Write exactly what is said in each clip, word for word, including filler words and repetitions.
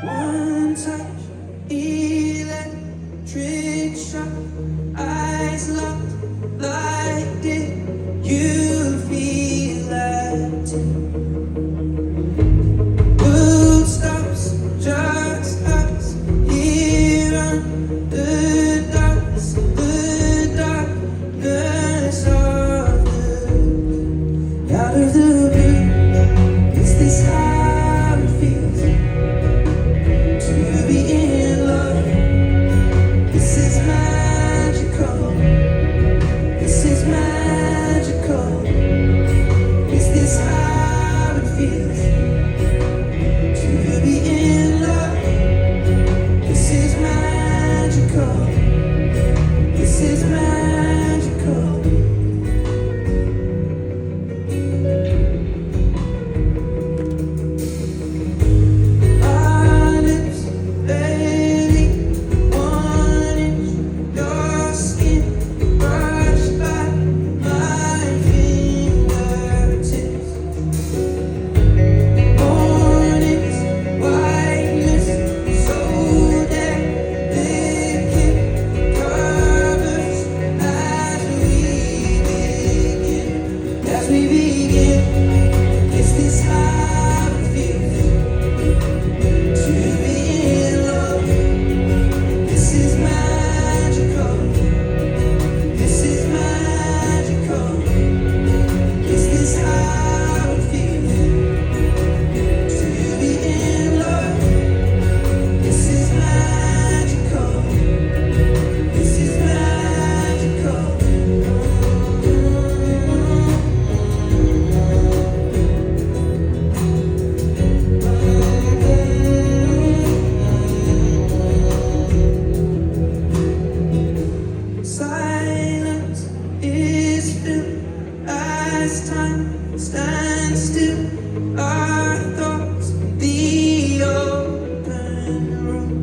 One touch, electric shock, eyes locked. Like did you feel that too? World stops, just us here under darkness, the darkness of the out of the blue. Is this how it feels to be in love? This is magical. This is magical. Is this how it feels to be in love? This is magical. This is magical. Our lips barely one inch, your skin brushed by my fingertips. Mornings, whiteness, so delicate, covers as we begin, as we begin. Is this how it feels to be in love? This is magical. This is magical. Is this how it feels to be in love? This is magical. This is magical. Silence is filled as time stands still. Our thoughts, the open room.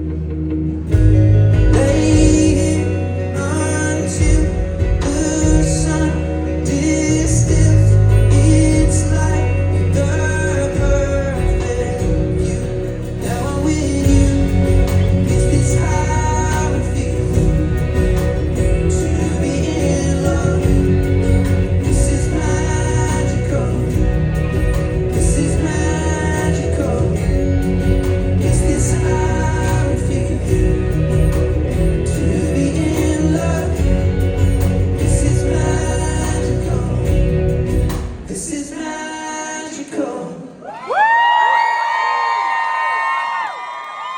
Lay here until the sun distills. It's like the perfect view. Now I'm with you. Is this how it feels to be in love? This is magical. This is magical. Is this how it feels to be in love? This is magical. This is magical.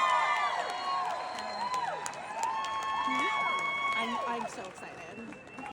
I'm, I'm so excited.